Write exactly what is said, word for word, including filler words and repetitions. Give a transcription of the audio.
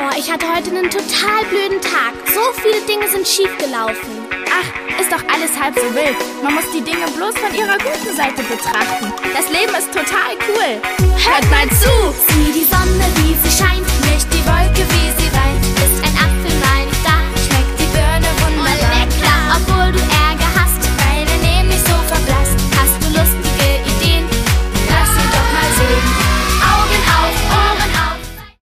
Oh, ich hatte heute einen total blöden Tag. So viele Dinge sind schief gelaufen. Ach, ist doch alles halb so wild. Man muss die Dinge bloß von ihrer guten Seite betrachten. Das Leben ist total cool. Hört mal zu! Sieh die Sonne, wie sie scheint.